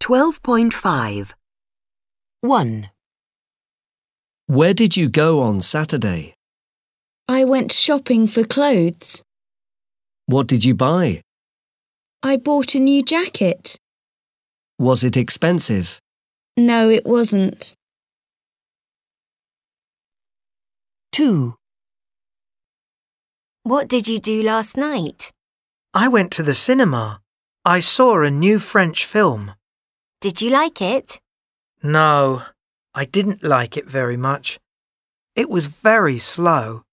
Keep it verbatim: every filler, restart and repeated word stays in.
twelve point five. one. Where did you go on Saturday? I went shopping for clothes. What did you buy? I bought a new jacket. Was it expensive? No, it wasn't. two. What did you do last night? I went to the cinema. I saw a new French film. Did you like it? No, I didn't like it very much. It was very slow.